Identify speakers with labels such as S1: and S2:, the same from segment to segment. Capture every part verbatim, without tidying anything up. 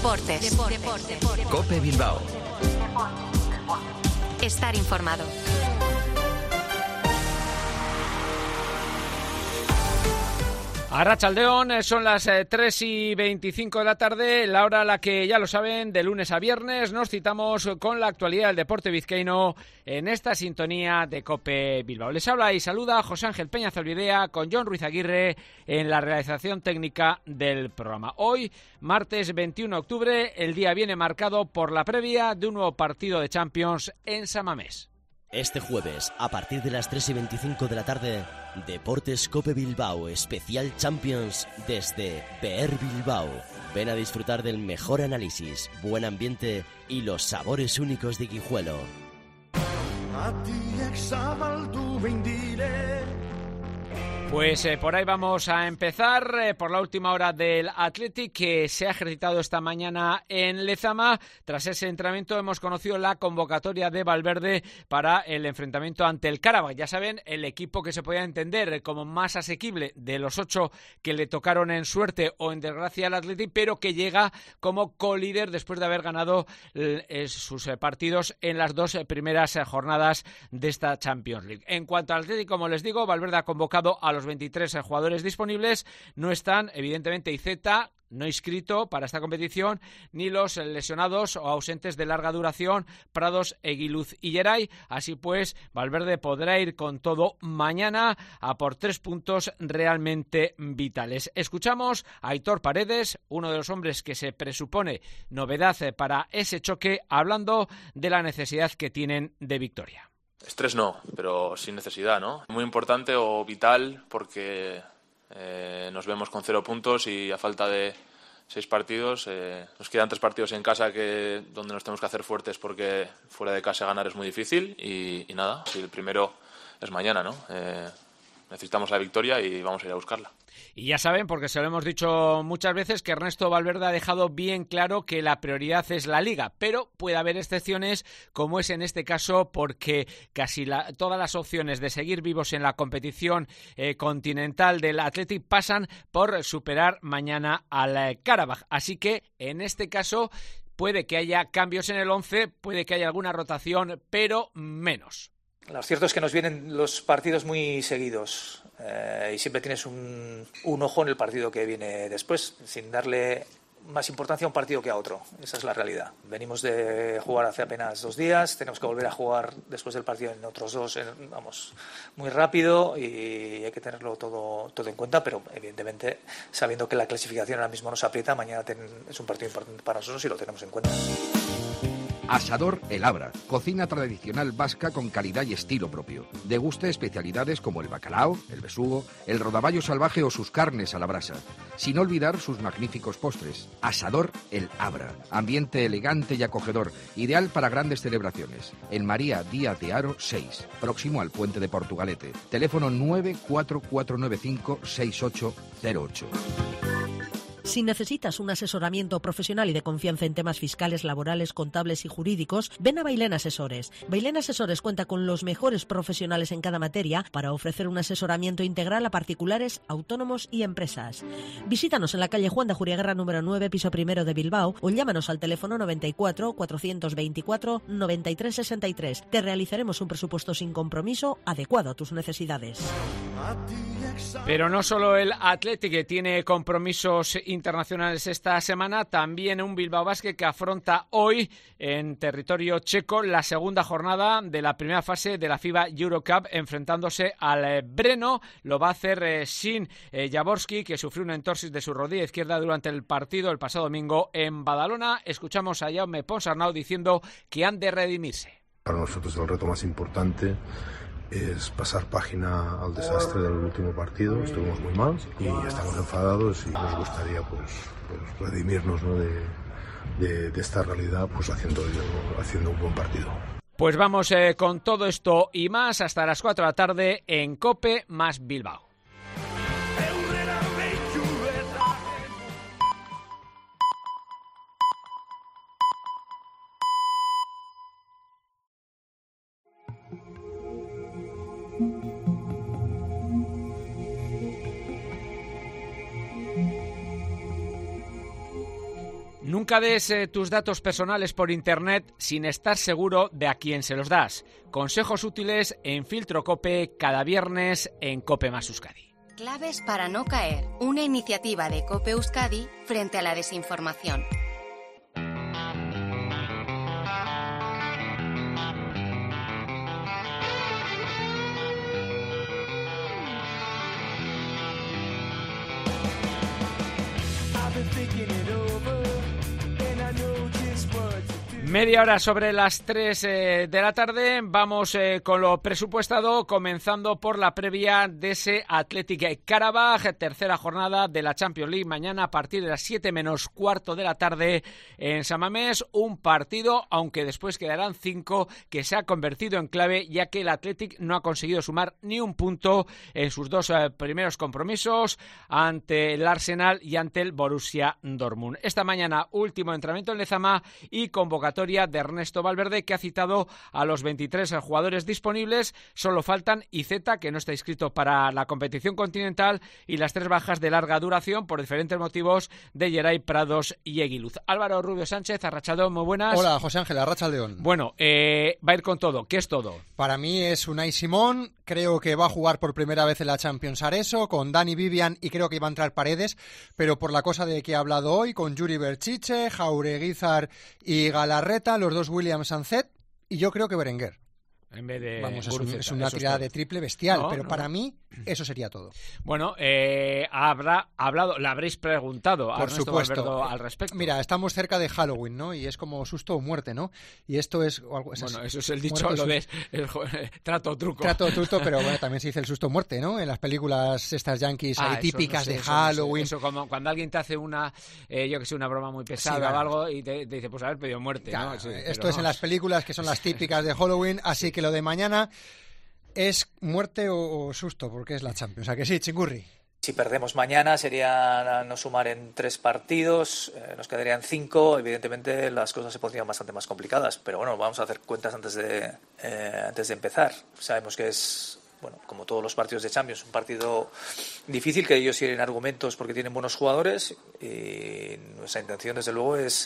S1: Deportes. Deportes. Deportes.
S2: COPE Bilbao.
S1: Estar informado.
S3: Arratsaldeon, son las tres y veinticinco de la tarde, la hora a la que, ya lo saben, de lunes a viernes nos citamos con la actualidad del deporte vizcaíno en esta sintonía de COPE Bilbao. Les habla y saluda José Ángel Peña Zolvidea con Jon Ruiz Aguirre en la realización técnica del programa. Hoy, martes veintiuno de octubre, el día viene marcado por la previa de un nuevo partido de Champions en San Mamés.
S4: Este jueves, a partir de las tres y veinticinco de la tarde, Deportes COPE Bilbao, especial Champions desde Beer Bilbao. Ven a disfrutar del mejor análisis, buen ambiente y los sabores únicos de Guijuelo.
S3: Pues eh, por ahí vamos a empezar, eh, por la última hora del Athletic, que se ha ejercitado esta mañana en Lezama. Tras ese entrenamiento hemos conocido la convocatoria de Valverde para el enfrentamiento ante el Karabakh. Ya saben, el equipo que se podía entender como más asequible de los ocho que le tocaron en suerte o en desgracia al Athletic, pero que llega como colíder después de haber ganado eh, sus eh, partidos en las dos eh, primeras eh, jornadas de esta Champions League. En cuanto al Athletic, como les digo, Valverde ha convocado a los veintitrés jugadores disponibles. No están, evidentemente, Iceta, no inscrito para esta competición, ni los lesionados o ausentes de larga duración, Prados, Eguiluz y Geray. Así pues, Valverde podrá ir con todo mañana a por tres puntos realmente vitales. Escuchamos a Aitor Paredes, uno de los hombres que se presupone novedad para ese choque, hablando de la necesidad que tienen de victoria.
S5: Estrés no, pero sin necesidad, ¿no? Muy importante o vital porque eh, nos vemos con cero puntos y a falta de seis partidos eh, nos quedan tres partidos en casa que donde nos tenemos que hacer fuertes porque fuera de casa ganar es muy difícil y, y nada, si el primero es mañana, ¿no? Eh, necesitamos la victoria y vamos a ir a buscarla.
S3: Y ya saben, porque se lo hemos dicho muchas veces, que Ernesto Valverde ha dejado bien claro que la prioridad es la Liga, pero puede haber excepciones, como es en este caso, porque casi la, todas las opciones de seguir vivos en la competición eh, continental del Athletic pasan por superar mañana al eh, Karabakh. Así que, en este caso, puede que haya cambios en el once, puede que haya alguna rotación, pero menos.
S6: Lo cierto es que nos vienen los partidos muy seguidos eh, y siempre tienes un, un ojo en el partido que viene después, sin darle más importancia a un partido que a otro. Esa es la realidad. Venimos de jugar hace apenas dos días, tenemos que volver a jugar después del partido en otros dos, en, vamos, muy rápido y hay que tenerlo todo, todo en cuenta, pero evidentemente sabiendo que la clasificación ahora mismo nos aprieta, mañana ten, es un partido importante para nosotros y lo tenemos en cuenta.
S2: Asador El Abra, cocina tradicional vasca con calidad y estilo propio. Deguste especialidades como el bacalao, el besugo, el rodaballo salvaje o sus carnes a la brasa. Sin olvidar sus magníficos postres. Asador El Abra, ambiente elegante y acogedor, ideal para grandes celebraciones. En María Díaz de Haro seis, próximo al puente de Portugalete. Teléfono nueve cuatro cuatro nueve cinco seis ocho cero ocho.
S7: Si necesitas un asesoramiento profesional y de confianza en temas fiscales, laborales, contables y jurídicos, ven a Bailén Asesores. Bailén Asesores cuenta con los mejores profesionales en cada materia para ofrecer un asesoramiento integral a particulares, autónomos y empresas. Visítanos en la calle Juan de Ajuriaguerra número nueve, piso primero de Bilbao, o llámanos al teléfono noventa y cuatro, cuatrocientos veinticuatro, noventa y tres sesenta y tres. Te realizaremos un presupuesto sin compromiso adecuado a tus necesidades.
S3: Pero no solo el Athletic que tiene compromisos internacionales esta semana, también un Bilbao Basket que afronta hoy en territorio checo la segunda jornada de la primera fase de la FIBA Eurocup, enfrentándose al eh, Brno. Lo va a hacer eh, sin eh, Jaworski, que sufrió una entorsis de su rodilla izquierda durante el partido el pasado domingo en Badalona. Escuchamos a Jaume Ponsarnau diciendo que han de redimirse.
S8: Para nosotros el reto más importante es pasar página al desastre del último partido. Estuvimos muy mal y estamos enfadados y nos gustaría pues, pues redimirnos, ¿no? de, de, de esta realidad pues haciendo, haciendo un buen partido.
S3: Pues vamos eh, con todo esto y más hasta las cuatro de la tarde en COPE más Bilbao. Nunca des eh, tus datos personales por Internet sin estar seguro de a quién se los das. Consejos útiles en Filtro Cope cada viernes en Cope más Euskadi.
S1: Claves para no caer. Una iniciativa de Cope Euskadi frente a la desinformación.
S3: Media hora sobre las tres eh, de la tarde, vamos eh, con lo presupuestado, comenzando por la previa de ese Athletic Karabaj, tercera jornada de la Champions League, mañana a partir de las siete menos cuarto de la tarde en San Mamés, un partido, aunque después quedarán cinco, que se ha convertido en clave, ya que el Athletic no ha conseguido sumar ni un punto en sus dos eh, primeros compromisos ante el Arsenal y ante el Borussia Dortmund. Esta mañana, último entrenamiento en Lezama y convocatoria de Ernesto Valverde, que ha citado a los veintitrés jugadores disponibles. Solo faltan Iceta, que no está inscrito para la competición continental, y las tres bajas de larga duración por diferentes motivos de Geray, Prados y Eguiluz. Álvaro Rubio Sánchez, arrachadón, muy buenas.
S9: Hola, José Ángel, arrachaldeón.
S3: Bueno, eh, va a ir con todo. ¿Qué es todo?
S9: Para mí es Unai Simón. Creo que va a jugar por primera vez en la Champions Areso con Dani Vivian, y creo que iba a entrar Paredes, pero por la cosa de que he hablado hoy, con Yuri Berchiche, Jaureguizar y Galarreta, los dos Williams Sancet, y yo creo que Berenguer.
S3: En vez de
S9: Vamos, es, un,
S3: Guruceta,
S9: es una
S3: eso
S9: tirada
S3: es
S9: de triple bestial,
S3: no,
S9: pero
S3: no.
S9: para mí eso sería todo.
S3: Bueno, eh, habrá hablado, le habréis preguntado a
S9: Por
S3: Ernesto
S9: supuesto.
S3: Valverde al respecto.
S9: Mira, estamos cerca de Halloween, ¿no? Y es como susto o muerte, ¿no? Y esto es... O algo, es
S3: bueno,
S9: así.
S3: eso es el dicho,
S9: Muerte,
S3: lo de el, el, trato o truco.
S9: Trato o truco, pero bueno, también se dice el susto o muerte, ¿no? En las películas estas yankees
S3: Ah,
S9: hay
S3: eso
S9: típicas
S3: no sé,
S9: de
S3: eso no sé.
S9: Halloween.
S3: Eso como cuando alguien te hace una, eh, yo que sé, una broma muy pesada
S9: Sí, vale.
S3: o algo y te, te dice, pues haber pedido muerte,
S9: Claro,
S3: ¿no? Sí,
S9: esto
S3: pero
S9: es en las películas que son las típicas de Halloween, así que lo de mañana es muerte o, o susto, porque es la Champions. O sea que sí, Chingurri.
S6: Si perdemos mañana sería no sumar en tres partidos, eh, nos quedarían cinco. Evidentemente las cosas se pondrían bastante más complicadas, pero bueno, vamos a hacer cuentas antes de, eh, antes de empezar. Sabemos que es, bueno, como todos los partidos de Champions, un partido difícil, que ellos tienen argumentos porque tienen buenos jugadores, y nuestra intención desde luego es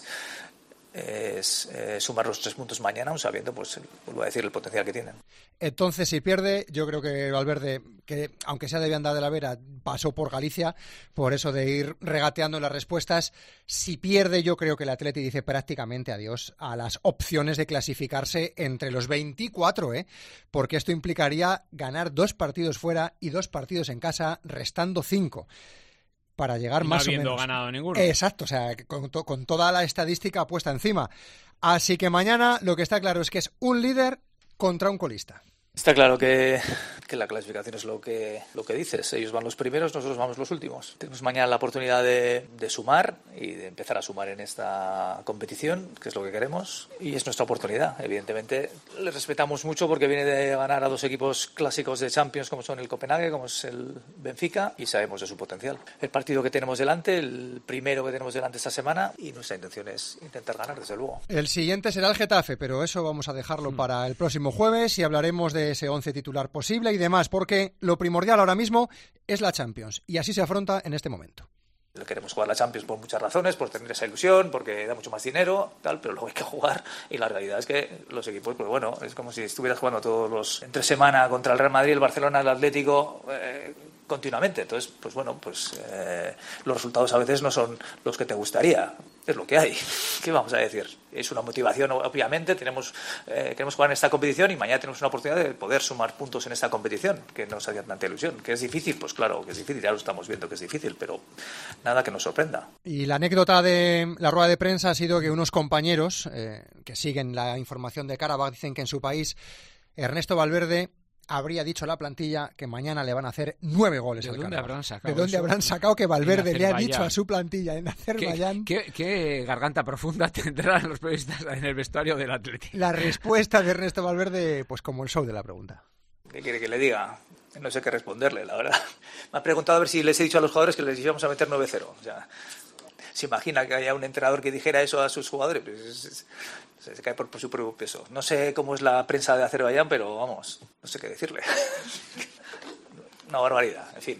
S6: es eh, sumar los tres puntos mañana, aun sabiendo, pues, vuelvo a decir, el potencial que tienen.
S9: Entonces, si pierde, yo creo que Valverde, que aunque sea de Viandar de la Vera, pasó por Galicia, por eso de ir regateando las respuestas. Si pierde, yo creo que el Atleti dice prácticamente adiós a las opciones de clasificarse entre los veinticuatro, ¿eh? Porque esto implicaría ganar dos partidos fuera y dos partidos en casa, restando cinco. Para llegar
S3: no
S9: más o
S3: habiendo
S9: menos.
S3: ganado ninguno.
S9: Exacto, o sea, con, to, con toda la estadística puesta encima. Así que mañana lo que está claro es que es un líder contra un colista.
S6: Está claro que, que la clasificación es lo que, lo que dices. Ellos van los primeros, nosotros vamos los últimos. Tenemos mañana la oportunidad de, de sumar y de empezar a sumar en esta competición, que es lo que queremos, y es nuestra oportunidad. Evidentemente, le respetamos mucho porque viene de ganar a dos equipos clásicos de Champions, como son el Copenhague, como es el Benfica, y sabemos de su potencial. El partido que tenemos delante, el primero que tenemos delante esta semana, y nuestra intención es intentar ganar, desde luego.
S9: El siguiente será el Getafe, pero eso vamos a dejarlo mm. para el próximo jueves, y hablaremos de ese once titular posible y demás, porque lo primordial ahora mismo es la Champions, y así se afronta en este momento.
S6: Queremos jugar la Champions por muchas razones, por tener esa ilusión, porque da mucho más dinero, tal, pero luego hay que jugar, y la realidad es que los equipos, pues bueno, es como si estuvieras jugando todos los entre semana contra el Real Madrid, el Barcelona, el Atlético, eh, continuamente. Entonces, pues bueno, pues eh, los resultados a veces no son los que te gustaría. Es lo que hay. ¿Qué vamos a decir? Es una motivación, obviamente. Tenemos, eh, queremos jugar en esta competición y mañana tenemos una oportunidad de poder sumar puntos en esta competición, que nos hacía tanta ilusión. ¿Que es difícil? Pues claro que es difícil, ya lo estamos viendo que es difícil, pero nada que nos sorprenda.
S9: Y la anécdota de la rueda de prensa ha sido que unos compañeros eh, que siguen la información de Karabaj dicen que en su país Ernesto Valverde habría dicho a la plantilla que mañana le van a hacer nueve goles
S3: ¿De
S9: al
S3: dónde
S9: Karabaj.
S3: habrán sacado
S9: ¿De dónde
S3: eso?
S9: habrán sacado que Valverde le ha
S3: Azerbaiyán.
S9: dicho a su plantilla en Azerbaiyán?
S3: ¿Qué, qué, qué garganta profunda tendrán los periodistas en el vestuario del Atlético?
S9: La respuesta de Ernesto Valverde, pues como el show de la pregunta.
S6: ¿Qué quiere que le diga? No sé qué responderle, la verdad. Me ha preguntado a ver si les he dicho a los jugadores que les íbamos a meter nueve cero. O sea, ¿se imagina que haya un entrenador que dijera eso a sus jugadores? Pues es, es, se cae por, por su propio peso. No sé cómo es la prensa de Azerbaiyán, pero vamos, no sé qué decirle. Una barbaridad, en fin.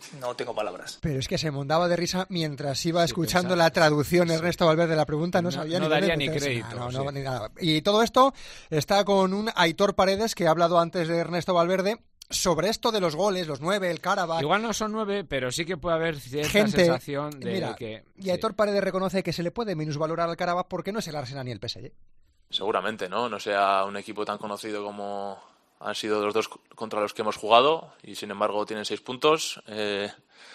S6: no tengo palabras.
S9: Pero es que se mondaba de risa mientras iba
S3: Sí,
S9: escuchando
S3: pensaba.
S9: la traducción
S3: Sí.
S9: Ernesto Valverde de la pregunta, no,
S3: No-
S9: sabía
S3: no
S9: ni
S3: daría
S9: dónde
S3: ni
S9: meterse.
S3: crédito,
S9: No, no,
S3: sí.
S9: ni nada. Y todo esto está con un Aitor Paredes que ha hablado antes de Ernesto Valverde sobre esto de los goles, los nueve, el Karabakh.
S3: Igual no son nueve, pero sí que puede haber cierta
S9: Gente,
S3: sensación de
S9: mira,
S3: que...
S9: y Aitor Paredes reconoce que se le puede minusvalorar al Karabakh porque no es el Arsenal ni el P S G.
S5: Seguramente, ¿no? No sea un equipo tan conocido como han sido los dos contra los que hemos jugado y sin embargo tienen seis puntos. Eh,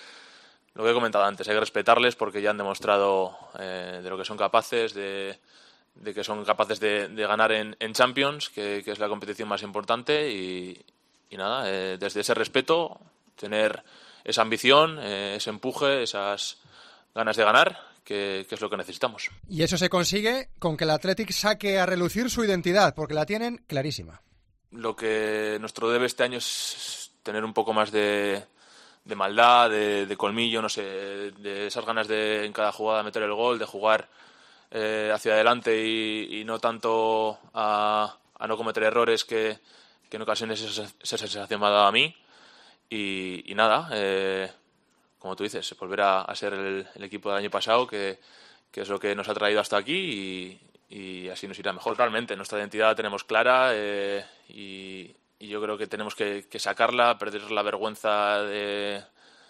S5: lo que he comentado antes, hay que respetarles porque ya han demostrado eh, de lo que son capaces, de, de que son capaces de, de ganar en, en Champions, que, que es la competición más importante y, y nada, eh, desde ese respeto, tener esa ambición, eh, ese empuje, esas ganas de ganar, que, que es lo que necesitamos.
S9: Y eso se consigue con que el Athletic saque a relucir su identidad, porque la tienen clarísima.
S5: Lo que nuestro debe este año es tener un poco más de, de maldad, de, de colmillo, no sé, de esas ganas de en cada jugada meter el gol, de jugar eh, hacia adelante y, y no tanto a, a no cometer errores que, que en ocasiones esa, esa sensación me ha dado a mí. Y, y nada, eh, como tú dices, volver a, a ser el, el equipo del año pasado, que, que es lo que nos ha traído hasta aquí y, y así nos irá mejor. Realmente, nuestra identidad la tenemos clara eh, y, y yo creo que tenemos que, que sacarla, perder la vergüenza de,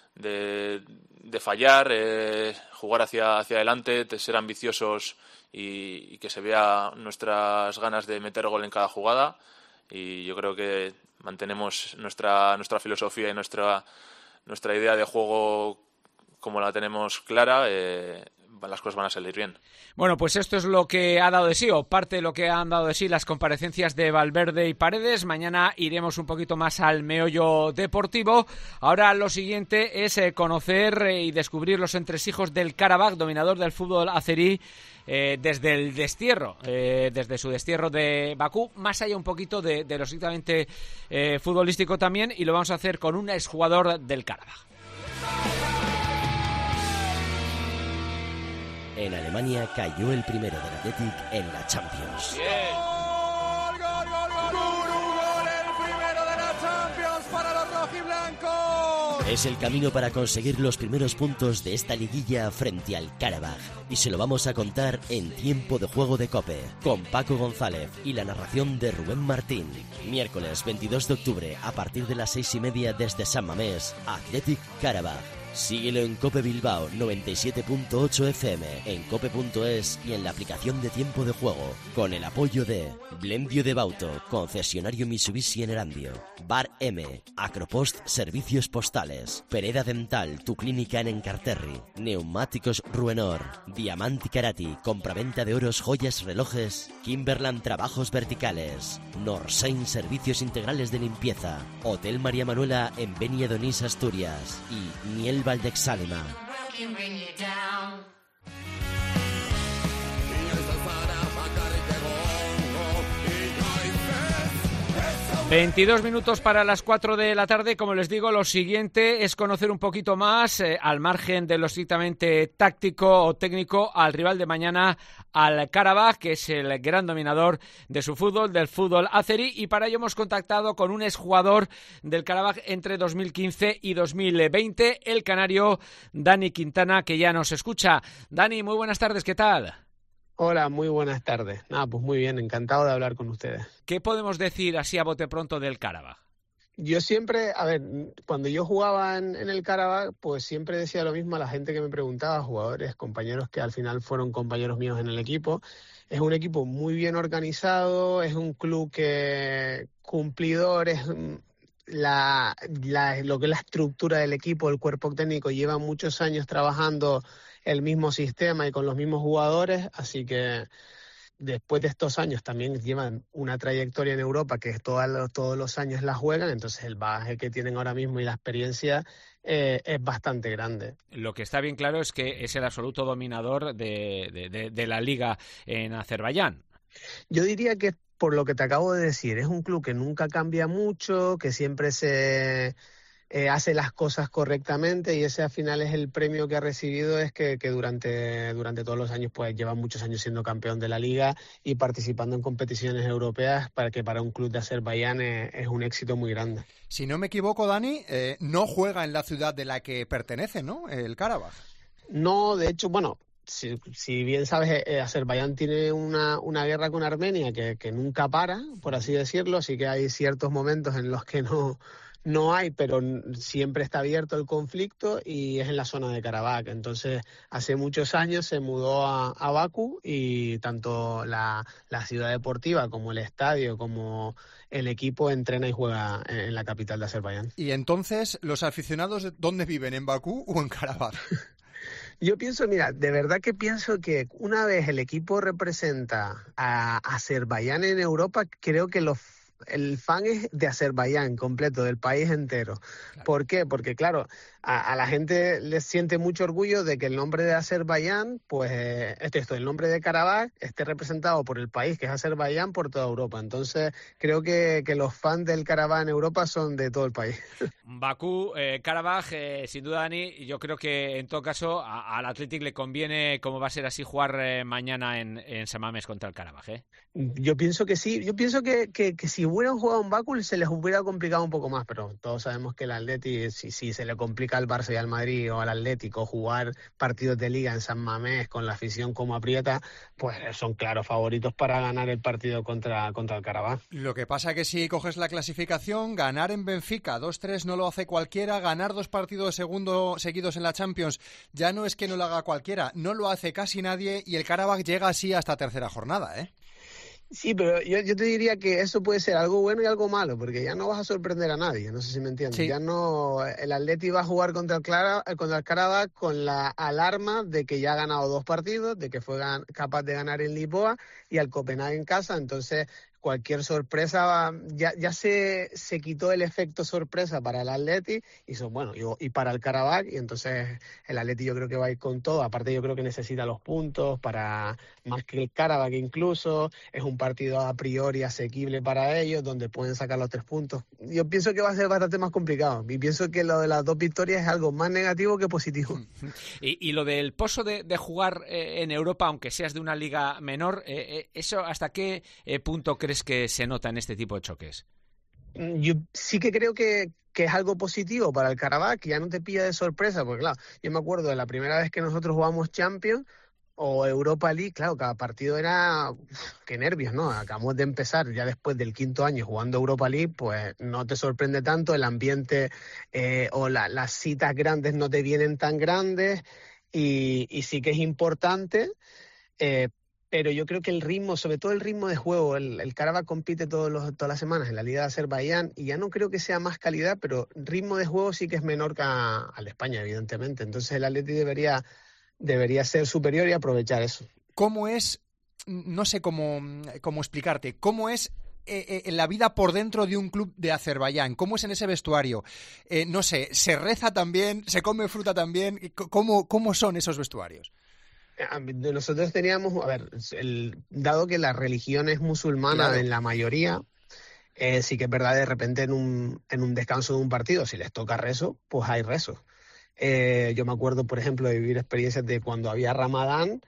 S5: de, de fallar, eh, jugar hacia, hacia adelante, de ser ambiciosos y, y que se vea nuestras ganas de meter gol en cada jugada. Y yo creo que mantenemos nuestra, nuestra filosofía y nuestra... nuestra idea de juego como la tenemos clara, eh, las cosas van a salir bien.
S3: Bueno, pues esto es lo que ha dado de sí, o parte de lo que han dado de sí las comparecencias de Valverde y Paredes. Mañana iremos un poquito más al meollo deportivo. Ahora lo siguiente es eh, conocer eh, y descubrir los entresijos del Karabakh, dominador del fútbol azerí, eh, desde el destierro, eh, desde su destierro de Bakú, más allá un poquito de, de lo estrictamente eh, futbolístico también, y lo vamos a hacer con un exjugador del Karabakh.
S4: En Alemania cayó el primero del Athletic en la Champions.
S10: ¡Gol, gol, gol, gol! ¡Gol, el primero de la Champions para los rojiblancos!
S4: Es el camino para conseguir los primeros puntos de esta liguilla frente al Karabakh. Y se lo vamos a contar en Tiempo de Juego de COPE, con Paco González y la narración de Rubén Martín. Miércoles veintidós de octubre, a partir de las seis y media desde San Mamés, Athletic Karabakh. Síguelo en Cope Bilbao noventa y siete punto ocho F M, en cope punto es y en la aplicación de Tiempo de Juego, con el apoyo de Blendio de Bauto, concesionario Mitsubishi en Erandio, Bar M, Acropost Servicios Postales, Pereda Dental, tu clínica en Encarterri, Neumáticos Ruenor, Diamanti Karati, compraventa de oros, joyas, relojes, Kimberland Trabajos Verticales, Norsain Servicios Integrales de Limpieza, Hotel María Manuela en Beni Donís, Asturias y Miel Valdexalema.
S3: veintidós minutos para las cuatro de la tarde. Como les digo, lo siguiente es conocer un poquito más, eh, al margen de lo estrictamente táctico o técnico, al rival de mañana, al Karabakh, que es el gran dominador de su fútbol, del fútbol azerí, y para ello hemos contactado con un exjugador del Karabakh entre dos mil quince y dos mil veinte, el canario Dani Quintana, que ya nos escucha. Dani, muy buenas tardes, ¿qué tal?
S11: Hola, muy buenas tardes. Nada, pues muy bien, encantado de hablar con ustedes.
S3: ¿Qué podemos decir así a bote pronto del Karabakh?
S11: Yo siempre, a ver, cuando yo jugaba en, en el Karabakh, pues siempre decía lo mismo a la gente que me preguntaba, jugadores, compañeros que al final fueron compañeros míos en el equipo. Es un equipo muy bien organizado, es un club que cumplidor, es la, la, lo que es la estructura del equipo, el cuerpo técnico lleva muchos años trabajando el mismo sistema y con los mismos jugadores, así que después de estos años también llevan una trayectoria en Europa que todos, todos los años la juegan, entonces el bagaje que tienen ahora mismo y la experiencia eh, es bastante grande.
S3: Lo que está bien claro es que es el absoluto dominador de, de, de, de la liga en Azerbaiyán.
S11: Yo diría que por lo que te acabo de decir, es un club que nunca cambia mucho, que siempre se... eh, hace las cosas correctamente, y ese al final es el premio que ha recibido, es que, que durante, durante todos los años pues lleva muchos años siendo campeón de la liga y participando en competiciones europeas, para que para un club de Azerbaiyán es, es un éxito muy grande.
S9: Si no me equivoco, Dani, eh, no juega en la ciudad de la que pertenece, ¿no? El Karabaj.
S11: No, de hecho, bueno, si, si bien sabes, eh, Azerbaiyán tiene una, una guerra con Armenia que, que nunca para, por así decirlo, así que hay ciertos momentos en los que no, no hay, pero siempre está abierto el conflicto, y es en la zona de Karabaj. Entonces, hace muchos años se mudó a, a Bakú, y tanto la, la ciudad deportiva como el estadio, como el equipo entrena y juega en, en la capital de Azerbaiyán.
S9: Y entonces, ¿los aficionados dónde viven? ¿En Bakú o en Karabaj?
S11: Yo pienso, mira, de verdad que pienso que una vez el equipo representa a Azerbaiyán en Europa, creo que los el fan es de Azerbaiyán completo, del país entero. Claro. ¿Por qué? Porque, claro, a, a la gente le siente mucho orgullo de que el nombre de Azerbaiyán, pues, eh, este, esto, el nombre de Karabaj esté representado por el país, que es Azerbaiyán, por toda Europa. Entonces, creo que, que los fans del Karabaj en Europa son de todo el país.
S3: Bakú, eh, Karabaj, eh, sin duda, Dani, yo creo que en todo caso a, al Athletic le conviene, como va a ser así, jugar eh, mañana en, en San Mamés contra el Karabaj, ¿eh?
S11: Yo pienso que sí, yo pienso que, que, que si hubieran jugado en Bakú se les hubiera complicado un poco más, pero todos sabemos que el Atleti, si, si se le complica al Barça y al Madrid o al Atlético jugar partidos de liga en San Mamés con la afición como aprieta, pues son claros favoritos para ganar el partido contra, contra el Karabaj.
S9: Lo que pasa que si coges la clasificación, ganar en Benfica dos tres no lo hace cualquiera, ganar dos partidos de segundo seguidos en la Champions ya no es que no lo haga cualquiera, no lo hace casi nadie, y el Karabaj llega así hasta tercera jornada, ¿eh?
S11: Sí, pero yo, yo te diría que eso puede ser algo bueno y algo malo, porque ya no vas a sorprender a nadie, no sé si me entiendes. Sí. Ya no, el Atleti va a jugar contra el, Clara, contra el Karabaj con la alarma de que ya ha ganado dos partidos, de que fue gan, capaz de ganar en Lisboa y al Copenhague en casa, entonces cualquier sorpresa, ya, ya se, se quitó el efecto sorpresa para el Atleti y, son, bueno, y, y para el Karabaj, y entonces el Atleti yo creo que va a ir con todo. Aparte yo creo que necesita los puntos para más que el Karabaj, incluso es un partido a priori asequible para ellos, donde pueden sacar los tres puntos. Yo pienso que va a ser bastante más complicado, y pienso que lo de las dos victorias es algo más negativo que positivo.
S3: Y, y lo del pozo de, de jugar eh, en Europa, aunque seas de una liga menor, eh, eh, ¿eso hasta qué eh, punto crees que se nota en este tipo de choques?
S11: Yo sí que creo que, que es algo positivo para el Karabaj, que ya no te pilla de sorpresa, porque claro, yo me acuerdo de la primera vez que nosotros jugamos Champions o Europa League, claro, cada partido era, uf, qué nervios, ¿no? Acabamos de empezar ya después del quinto año jugando Europa League, pues no te sorprende tanto, el ambiente eh, o la, las citas grandes no te vienen tan grandes, y, y sí que es importante, eh, pero yo creo que el ritmo, sobre todo el ritmo de juego, el, el Karabaj compite todos los, todas las semanas en la Liga de Azerbaiyán, y ya no creo que sea más calidad, pero ritmo de juego sí que es menor que al de España, evidentemente. Entonces el Atleti debería, debería ser superior y aprovechar eso.
S9: ¿Cómo es, no sé cómo, cómo explicarte, cómo es eh, eh, la vida por dentro de un club de Azerbaiyán? ¿Cómo es en ese vestuario? Eh, no sé, ¿se reza también? ¿Se come fruta también? ¿Cómo, cómo son esos vestuarios?
S11: Nosotros teníamos, a ver, el, dado que la religión es musulmana, claro, en la mayoría, eh, sí que es verdad, de repente en un, en un descanso de un partido, si les toca rezo, pues hay rezo. Eh, yo me acuerdo, por ejemplo, de vivir experiencias de cuando había Ramadán,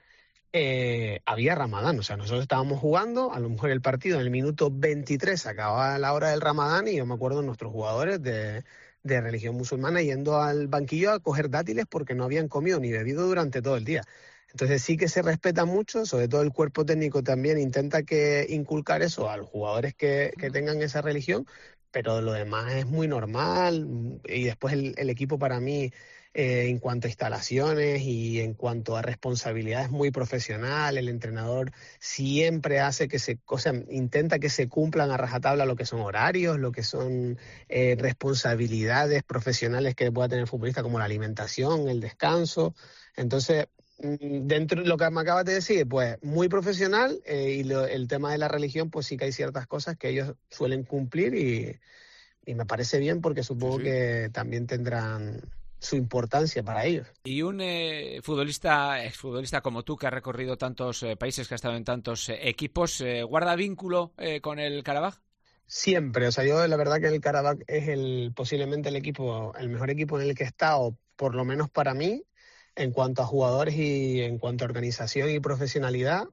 S11: eh, había Ramadán, o sea, nosotros estábamos jugando, a lo mejor el partido en el minuto veintitrés acababa la hora del Ramadán, y yo me acuerdo de nuestros jugadores de, de religión musulmana yendo al banquillo a coger dátiles porque no habían comido ni bebido durante todo el día. Entonces sí que se respeta mucho, sobre todo el cuerpo técnico también intenta que inculcar eso a los jugadores que, que tengan esa religión, pero lo demás es muy normal. Y después el, el equipo para mí, eh, en cuanto a instalaciones y en cuanto a responsabilidad, es muy profesional. El entrenador siempre hace que se, o sea, intenta que se cumplan a rajatabla lo que son horarios, lo que son eh, responsabilidades profesionales que pueda tener el futbolista, como la alimentación, el descanso. Entonces, dentro de lo que me acabas de decir, pues muy profesional, eh, y lo, el tema de la religión, pues sí que hay ciertas cosas que ellos suelen cumplir, y, y me parece bien, porque supongo sí, sí. que también tendrán su importancia para ellos.
S3: Y un eh, futbolista, exfutbolista como tú, que ha recorrido tantos eh, países, que ha estado en tantos eh, equipos, eh, ¿guarda vínculo eh, con el Karabaj?
S11: siempre. O sea, yo la verdad que el Karabakh es el posiblemente el equipo, el mejor equipo en el que he estado, por lo menos para mí, en cuanto a jugadores y en cuanto a organización y profesionalidad.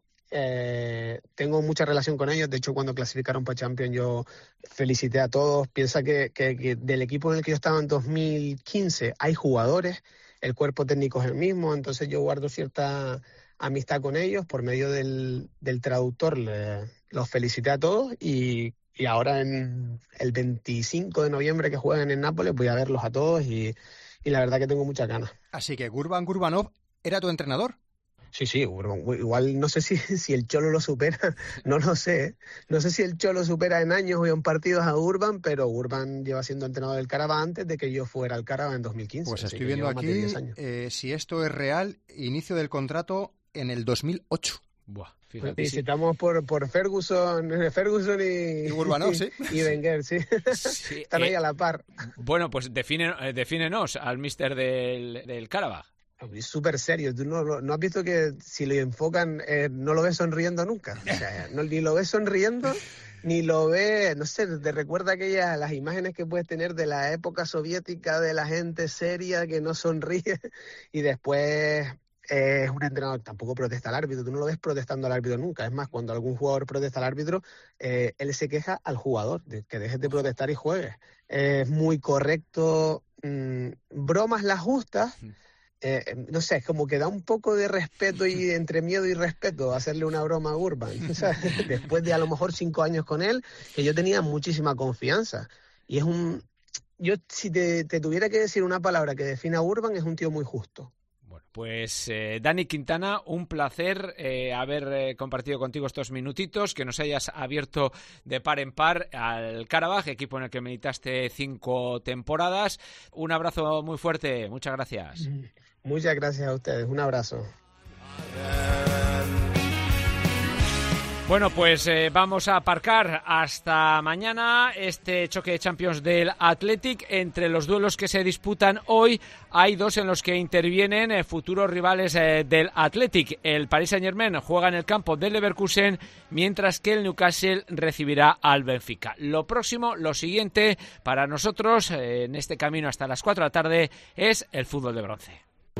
S11: Eh, tengo mucha relación con ellos. De hecho, cuando clasificaron para Champions yo felicité a todos. Piensa que, que, que del equipo en el que yo estaba en dos mil quince hay jugadores, el cuerpo técnico es el mismo, entonces yo guardo cierta amistad con ellos. Por medio del, del traductor le, los felicité a todos y, y ahora en el veinticinco de noviembre que juegan en Nápoles voy a verlos a todos y, y la verdad que tengo muchas ganas.
S9: Así que Gurban Gurbanov era tu entrenador.
S11: Sí, sí, igual no sé si, si el Cholo lo supera, no lo sé. No sé si el Cholo supera en años o en partidos a Urban, pero Urban lleva siendo entrenador del Karabakh antes de que yo fuera al Karabakh en dos mil quince.
S9: Pues estoy viendo aquí, eh, si esto es real, inicio del contrato en el dos mil ocho.
S3: Buah, fíjate.
S11: Y si estamos por, por Ferguson, Ferguson y,
S9: y Urbanov, sí.
S11: Y Wenger, sí. sí Están eh, ahí a la par.
S3: Bueno, pues define, eh, defínenos al míster del, del Karabakh.
S11: Es súper serio. ¿Tú no, no has visto que si lo enfocan eh, no lo ves sonriendo nunca? O sea, no, ni lo ves sonriendo, ni lo ves, no sé, te recuerda aquellas las imágenes que puedes tener de la época soviética de la gente seria que no sonríe y después eh, es un entrenador, tampoco protesta al árbitro, tú no lo ves protestando al árbitro nunca. Es más, cuando algún jugador protesta al árbitro, eh, él se queja al jugador, de que dejes de protestar y juegues. Es eh, muy correcto, mmm, bromas las justas. Eh, no sé, es como que da un poco de respeto y entre miedo y respeto hacerle una broma a Urban. O sea, después de a lo mejor cinco años con él, que yo tenía muchísima confianza. Y es un... Yo, si te, te tuviera que decir una palabra que defina a Urban, es un tío muy justo.
S3: Bueno, pues eh, Dani Quintana, un placer eh, haber eh, compartido contigo estos minutitos, que nos hayas abierto de par en par al Karabakh, equipo en el que militaste cinco temporadas. Un abrazo muy fuerte, muchas gracias.
S11: Mm. Muchas gracias a ustedes, un abrazo.
S3: Bueno, pues eh, vamos a aparcar hasta mañana este choque de Champions del Athletic. Entre los duelos que se disputan hoy hay dos en los que intervienen eh, futuros rivales eh, del Athletic. El Paris Saint-Germain juega en el campo del Leverkusen, mientras que el Newcastle recibirá al Benfica. Lo próximo, lo siguiente para nosotros eh, en este camino hasta las cuatro de la tarde es el fútbol de bronce.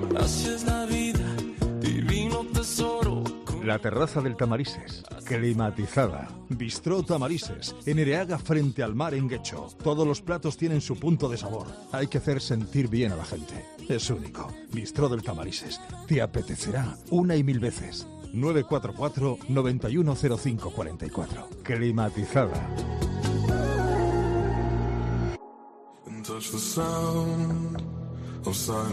S12: La terraza del Tamarises, climatizada. Bistró Tamarises, en Ereaga frente al mar en Guecho. Todos los platos tienen su punto de sabor. Hay que hacer sentir bien a la gente. Es único. Bistró del Tamarises. Te apetecerá una y mil veces. nueve cuatro cuatro, nueve uno cero cinco cuatro cuatro. Climatizada.
S13: Of silence,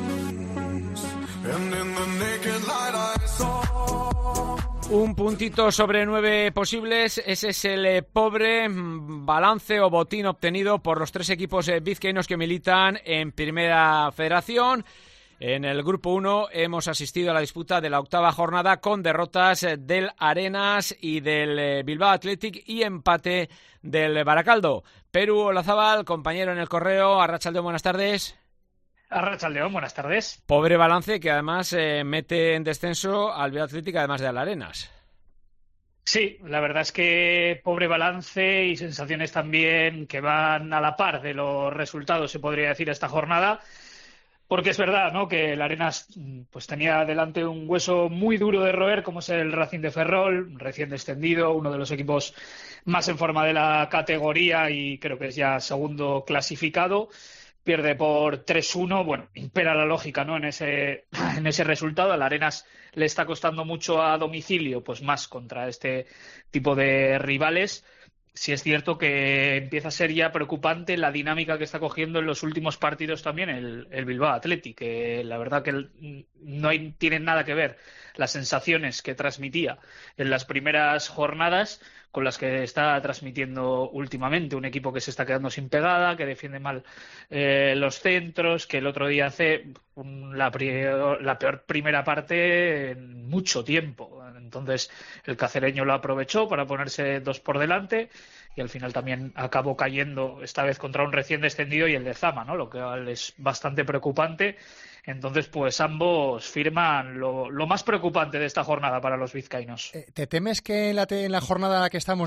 S13: and in the naked light I saw.
S3: Un puntito sobre nueve posibles, ese es el eh, pobre balance o botín obtenido por los tres equipos eh, vizcaínos que militan en Primera Federación. En el grupo uno hemos asistido a la disputa de la octava jornada con derrotas eh, del Arenas y del eh, Bilbao Athletic y empate del Baracaldo. Perú Olazábal, compañero en el correo, Arratsaldeon, buenas tardes.
S14: Arratsaldeon, buenas tardes.
S3: Pobre balance que además eh, mete en descenso al Bilbao Athletic, además de al Arenas.
S14: Sí, la verdad es que pobre balance y sensaciones también que van a la par de los resultados, se podría decir, esta jornada. Porque es verdad, ¿no?, que el Arenas pues tenía delante un hueso muy duro de roer, como es el Racing de Ferrol, recién descendido, uno de los equipos más en forma de la categoría y creo que es ya segundo clasificado. Pierde por tres uno, bueno, impera la lógica, ¿no?, en ese, en ese resultado. Al Arenas le está costando mucho a domicilio, pues más contra este tipo de rivales. Sí es cierto que empieza a ser ya preocupante la dinámica que está cogiendo en los últimos partidos también el, el Bilbao Athletic, que la verdad que no hay, tienen nada que ver las sensaciones que transmitía en las primeras jornadas con las que está transmitiendo últimamente. Un equipo que se está quedando sin pegada, que defiende mal eh, los centros, que el otro día hace un, la, la peor primera parte en mucho tiempo. Entonces el cacereño lo aprovechó para ponerse dos por delante y al final también acabó cayendo esta vez contra un recién descendido y el de Zama, ¿no?, lo que es bastante preocupante. Entonces, pues ambos firman lo, lo más preocupante de esta jornada para los vizcaínos.
S9: ¿Te temes que en la, te, en la jornada en la que estamos ya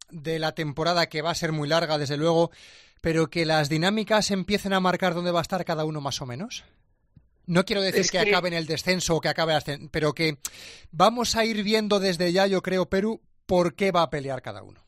S9: de la temporada, que va a ser muy larga, desde luego, pero que las dinámicas empiecen a marcar dónde va a estar cada uno más o menos? No quiero decir que, que acabe en el descenso o que acabe, pero que vamos a ir viendo desde ya, yo creo, Perú, por qué va a pelear cada uno.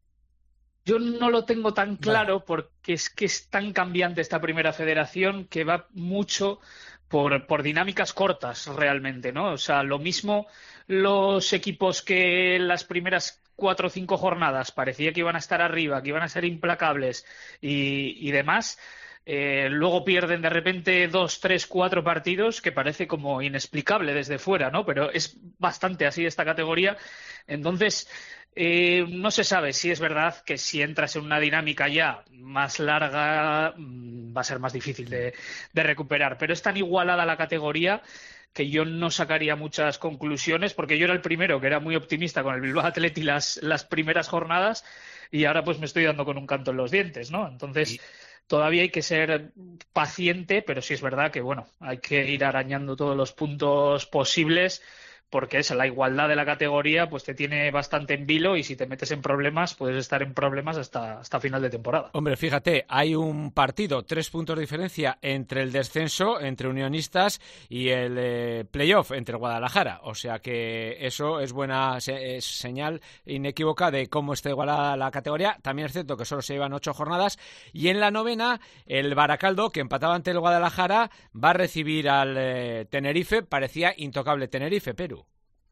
S14: Yo no lo tengo tan claro porque es que es tan cambiante esta primera federación que va mucho por, por dinámicas cortas realmente, ¿no? O sea, lo mismo los equipos que en las primeras cuatro o cinco jornadas parecía que iban a estar arriba, que iban a ser implacables y, y demás, eh, luego pierden de repente dos, tres, cuatro partidos que parece como inexplicable desde fuera, ¿no? Pero es bastante así esta categoría. Entonces, eh, no se sabe si es verdad que si entras en una dinámica ya más larga va a ser más difícil de, de recuperar, pero es tan igualada la categoría que yo no sacaría muchas conclusiones, porque yo era el primero que era muy optimista con el Bilbao Athletic las, las primeras jornadas y ahora pues me estoy dando con un canto en los dientes, ¿no? Entonces, y... todavía hay que ser paciente, pero sí es verdad que, bueno, hay que ir arañando todos los puntos posibles, porque es la igualdad de la categoría, pues te tiene bastante en vilo y si te metes en problemas, puedes estar en problemas hasta, hasta final de temporada.
S3: Hombre, fíjate, hay un partido, tres puntos de diferencia entre el descenso, entre Unionistas y el eh, playoff, entre Guadalajara. O sea que eso es buena se, es señal inequívoca de cómo está igualada la categoría. También es cierto que solo se llevan ocho jornadas. Y en la novena, el Baracaldo, que empataba ante el Guadalajara, va a recibir al eh, Tenerife. Parecía intocable Tenerife, Perú.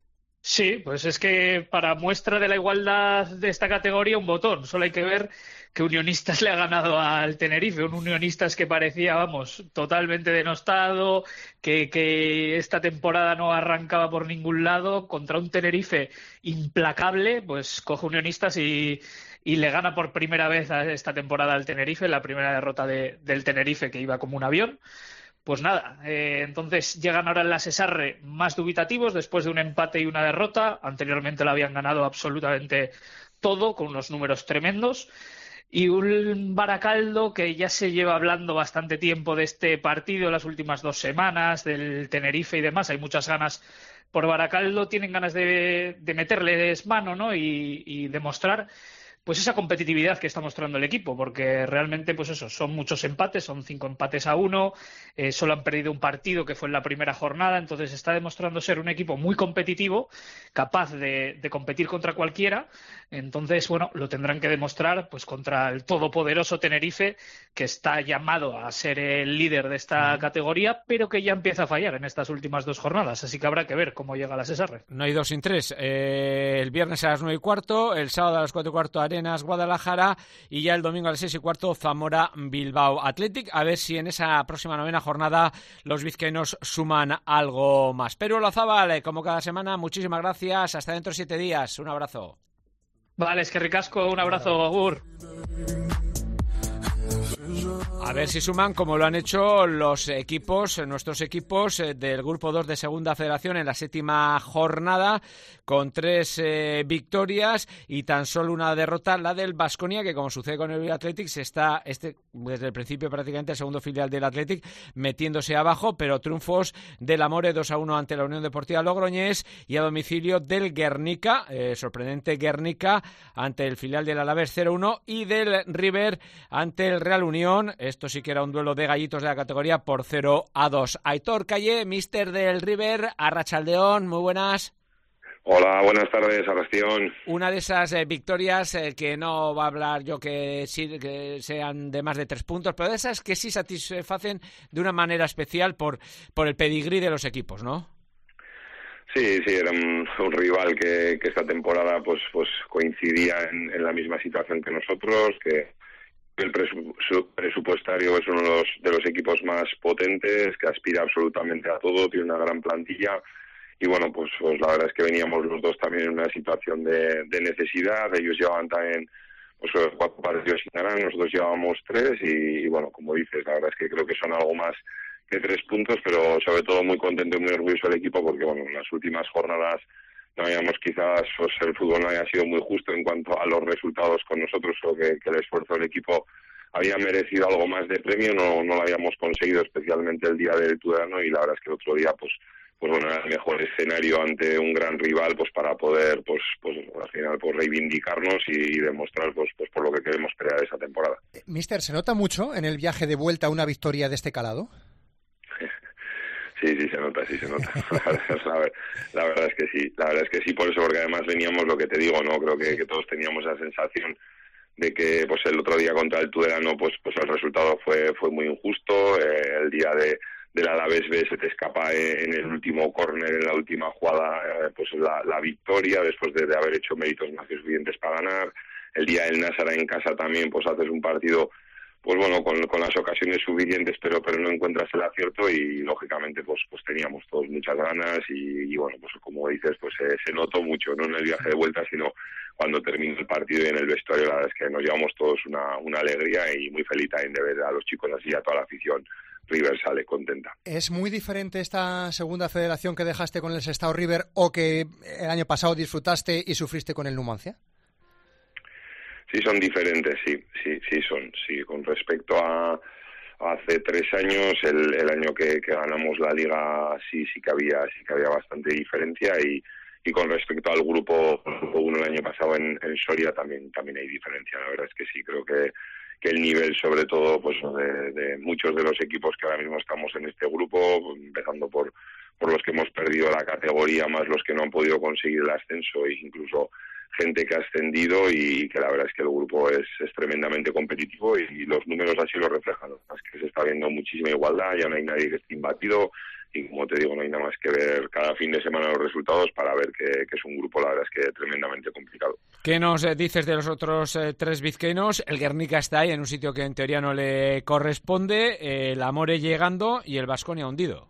S14: Sí, pues es que para muestra de la igualdad de esta categoría un botón. Solo hay que ver que Unionistas le ha ganado al Tenerife. Un Unionistas que parecía, vamos, totalmente denostado, que, que esta temporada no arrancaba por ningún lado, contra un Tenerife implacable, pues coge Unionistas y, y le gana por primera vez a esta temporada al Tenerife, la primera derrota de, del Tenerife que iba como un avión. Pues nada, eh, entonces llegan ahora en la Sesarre más dubitativos después de un empate y una derrota. Anteriormente lo habían ganado absolutamente todo, con unos números tremendos. Y un Baracaldo que ya se lleva hablando bastante tiempo de este partido, las últimas dos semanas, del Tenerife y demás. Hay muchas ganas por Baracaldo, tienen ganas de, de meterles mano, ¿no? Y, y demostrar pues esa competitividad que está mostrando el equipo, porque realmente pues eso, son muchos empates, son cinco empates a uno, eh, solo han perdido un partido que fue en la primera jornada, entonces está demostrando ser un equipo muy competitivo, capaz de, de competir contra cualquiera. Entonces, bueno, lo tendrán que demostrar pues contra el todopoderoso Tenerife, que está llamado a ser el líder de esta categoría, pero que ya empieza a fallar en estas últimas dos jornadas, así que habrá que ver cómo llega la Sesarre.
S3: No hay dos sin tres, eh, el viernes a las nueve y cuarto, el sábado a las cuatro y cuarto Arenas Guadalajara y ya el domingo a las seis y cuarto Zamora Bilbao Athletic. A ver si en esa próxima novena jornada los vizcaínos suman algo más. Perú Olazábal, como cada semana, muchísimas gracias, hasta dentro de siete días, un abrazo.
S14: Vale, es que ricasco, un abrazo, Agur.
S3: A ver si suman como lo han hecho los equipos, nuestros equipos del Grupo dos de Segunda Federación en la séptima jornada, con tres eh, victorias y tan solo una derrota, la del Baskonia, que como sucede con el Athletic, se está este desde el principio prácticamente el segundo filial del Athletic metiéndose abajo, pero triunfos del Amore dos a uno ante la Unión Deportiva Logroñés y a domicilio del Guernica, eh, sorprendente Guernica ante el filial del Alavés cero uno y del River ante el Real Unión. Esto sí que era un duelo de gallitos de la categoría por cero a dos. Aitor Calle, míster del River, Arratsaldeon, muy buenas.
S15: Hola, buenas tardes, Arrastión.
S3: Una de esas eh, victorias eh, que no va a hablar yo que, sí, que sean de más de tres puntos, pero de esas que sí satisfacen de una manera especial por, por el pedigrí de los equipos, ¿no?
S15: Sí, sí, era un, un rival que, que esta temporada pues, pues coincidía en, en la misma situación que nosotros, que el presupuestario es uno de los, de los equipos más potentes, que aspira absolutamente a todo, tiene una gran plantilla y bueno, pues, pues la verdad es que veníamos los dos también en una situación de, de necesidad. Ellos llevaban también pues, cuatro partidos sin ganar, nosotros llevábamos tres y, y bueno, como dices, la verdad es que creo que son algo más que tres puntos, pero sobre todo muy contento y muy orgulloso del equipo porque bueno, en las últimas jornadas no habíamos quizás, pues el fútbol no había sido muy justo en cuanto a los resultados con nosotros, o que, que el esfuerzo del equipo había merecido algo más de premio, no, no lo habíamos conseguido, especialmente el día del Tudelano, y la verdad es que el otro día pues pues bueno, era el mejor escenario ante un gran rival, pues para poder, pues, pues al final, pues reivindicarnos y, y demostrar, pues, pues por lo que queremos pelear esa temporada.
S9: Eh, Mister, ¿se nota mucho en el viaje de vuelta una victoria de este calado?
S15: Sí, sí, se nota, sí, se nota. La, la verdad es que sí, la verdad es que sí, por eso, porque además veníamos, lo que te digo, ¿no? Creo que, que todos teníamos esa sensación de que, pues el otro día contra el Tudelano, pues, pues el resultado fue, fue muy injusto. Eh, el día de del Alavés B se te escapa en el último córner, en la última jugada, eh, pues la, la victoria, después de, de haber hecho méritos más que suficientes para ganar. El día del Násara en casa también, pues haces un partido, pues bueno, con, con las ocasiones suficientes, pero pero no encuentras el acierto y lógicamente pues pues teníamos todos muchas ganas y, y bueno, pues como dices, pues eh, se notó mucho, no en el viaje de vuelta, sino cuando terminó el partido y en el vestuario. La verdad es que nos llevamos todos una, una alegría y muy feliz también de ver a los chicos así, a toda la afición. River sale contenta.
S9: ¿Es muy diferente esta segunda federación que dejaste con el Sestao River o que el año pasado disfrutaste y sufriste con el Numancia?
S15: Sí, son diferentes, sí, sí, sí son, sí. Con respecto a, a hace tres años, el, el año que, que ganamos la Liga, sí, sí que había, sí que había bastante diferencia y, y con respecto al grupo uno el año pasado en, en Soria también, también hay diferencia. La verdad es que sí, creo que que el nivel, sobre todo, pues de, de muchos de los equipos que ahora mismo estamos en este grupo, empezando por por los que hemos perdido la categoría, más los que no han podido conseguir el ascenso, e incluso gente que ha ascendido, y que la verdad es que el grupo es, es tremendamente competitivo y los números así lo reflejan. Es que se está viendo muchísima igualdad, ya no hay nadie que esté imbatido y, como te digo, no hay nada más que ver cada fin de semana los resultados para ver que, que es un grupo, la verdad es que tremendamente complicado.
S3: ¿Qué nos eh, dices de los otros eh, tres vizcaínos? El Guernica está ahí en un sitio que en teoría no le corresponde, eh, el Amore llegando y el Baskonia hundido.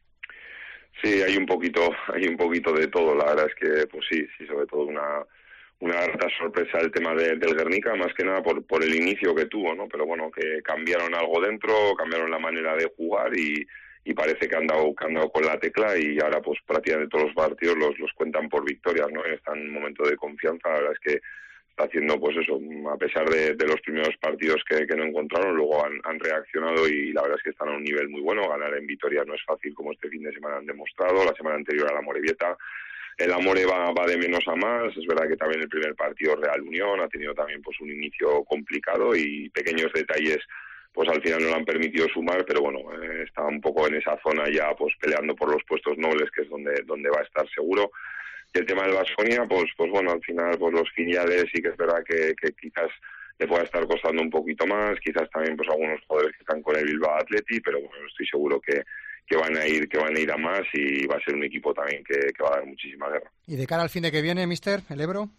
S15: Sí, hay un poquito, hay un poquito de todo. La verdad es que, pues sí, sí, sobre todo una una grata sorpresa el tema de, del Guernica, más que nada por por el inicio que tuvo, ¿no? Pero bueno, que cambiaron algo dentro, cambiaron la manera de jugar y y parece que han dado, que han dado con la tecla y ahora pues prácticamente todos los partidos los los cuentan por victorias, ¿no? Están en un momento de confianza. La verdad es que está haciendo, pues eso, a pesar de, de los primeros partidos que, que no encontraron, luego han, han reaccionado y la verdad es que están a un nivel muy bueno. Ganar en Vitoria no es fácil, como este fin de semana han demostrado. La semana anterior a la Amorebieta. El Amore va, va de menos a más. Es verdad que también el primer partido Real Unión ha tenido también pues un inicio complicado y pequeños detalles pues al final no le han permitido sumar, pero bueno, eh, está un poco en esa zona ya pues peleando por los puestos nobles, que es donde donde va a estar seguro. Y el tema del Baskonia, pues pues bueno, al final pues los filiales sí que es verdad que, que quizás le pueda estar costando un poquito más, quizás también pues algunos jugadores que están con el Bilbao Athletic, pero bueno, estoy seguro que que van a ir que van a ir a más y va a ser un equipo también que, que va a dar muchísima guerra.
S9: ¿Y de cara al fin de que viene, mister, el Ebro?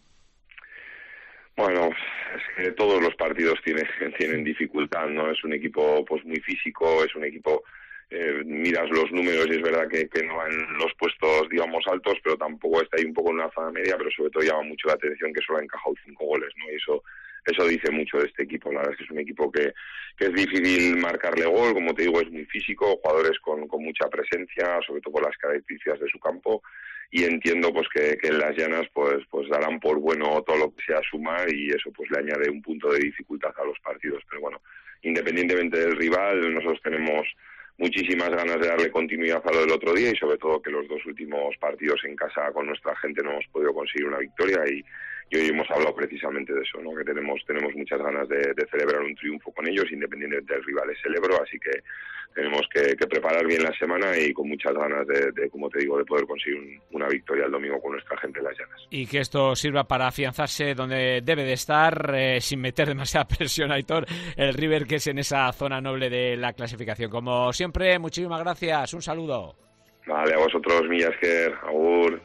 S15: Bueno, es que todos los partidos tienen, tienen dificultad, ¿no? Es un equipo pues muy físico, es un equipo, eh, miras los números y es verdad que, que no en los puestos, digamos, altos, pero tampoco está ahí un poco en una zona media, pero sobre todo llama mucho la atención que solo ha encajado cinco goles, ¿no? Y eso eso dice mucho de este equipo. La verdad es que es un equipo que, que es difícil marcarle gol, como te digo, es muy físico, jugadores con, con mucha presencia, sobre todo por las características de su campo, y entiendo pues que, que en las llanas pues pues darán por bueno todo lo que sea sumar y eso pues le añade un punto de dificultad a los partidos. Pero bueno, independientemente del rival, nosotros tenemos muchísimas ganas de darle continuidad a lo del otro día y sobre todo que los dos últimos partidos en casa con nuestra gente no hemos podido conseguir una victoria y, y hoy hemos hablado precisamente de eso, ¿no? Que tenemos tenemos muchas ganas de, de celebrar un triunfo con ellos independientemente del rival, es el Ebro, así que tenemos que, que preparar bien la semana y con muchas ganas de, de como te digo, de poder conseguir un, una victoria el domingo con nuestra gente en las llanas.
S3: Y que esto sirva para afianzarse donde debe de estar, eh, sin meter demasiada presión, Aitor, el River, que es en esa zona noble de la clasificación. Como siempre, muchísimas gracias, un saludo.
S15: Vale, a vosotros, Millasker, agur.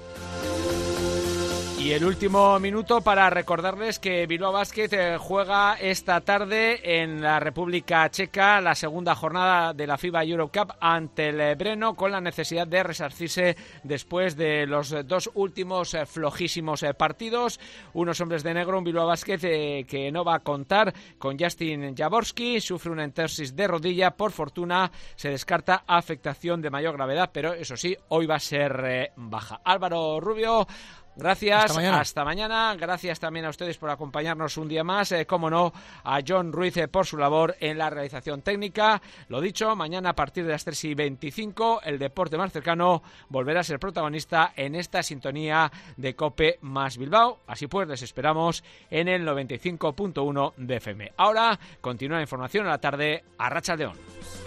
S3: Y el último minuto para recordarles que Bilbao Basket juega esta tarde en la República Checa la segunda jornada de la FIBA Eurocup ante el Breno, con la necesidad de resarcirse después de los dos últimos flojísimos partidos. Unos hombres de negro, un Bilbao Basket eh, que no va a contar con Justin Jaworski, sufre una entersis de rodilla, por fortuna se descarta afectación de mayor gravedad, pero eso sí, hoy va a ser eh, baja. Álvaro Rubio Gracias,
S9: hasta mañana.
S3: hasta mañana. Gracias también a ustedes por acompañarnos un día más. Eh, como no, a John Ruiz eh, por su labor en la realización técnica. Lo dicho, mañana a partir de las tres y veinticinco, el deporte más cercano volverá a ser protagonista en esta sintonía de COPE más Bilbao. Así pues, les esperamos en el noventa y cinco punto uno de F M. Ahora continúa la información a la tarde a Arratsaldeon.